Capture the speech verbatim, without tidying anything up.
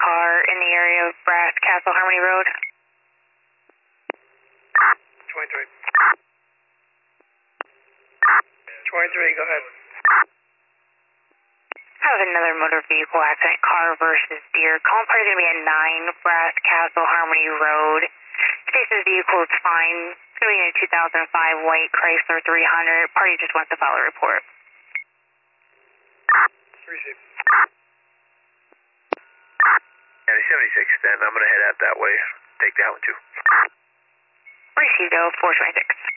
car in the area of Brass Castle Harmony Road. twenty-three. twenty-three, go ahead. I have another motor vehicle accident, car versus deer. Call party going to be at nine Brass Castle Harmony Road. Station's vehicle is fine. It's going to be in a two thousand five white Chrysler three hundred. Party just wants to file a report. Receive. County seventy-six, then I'm going to head out that way. Take that one too. Received, oh, four twenty-six.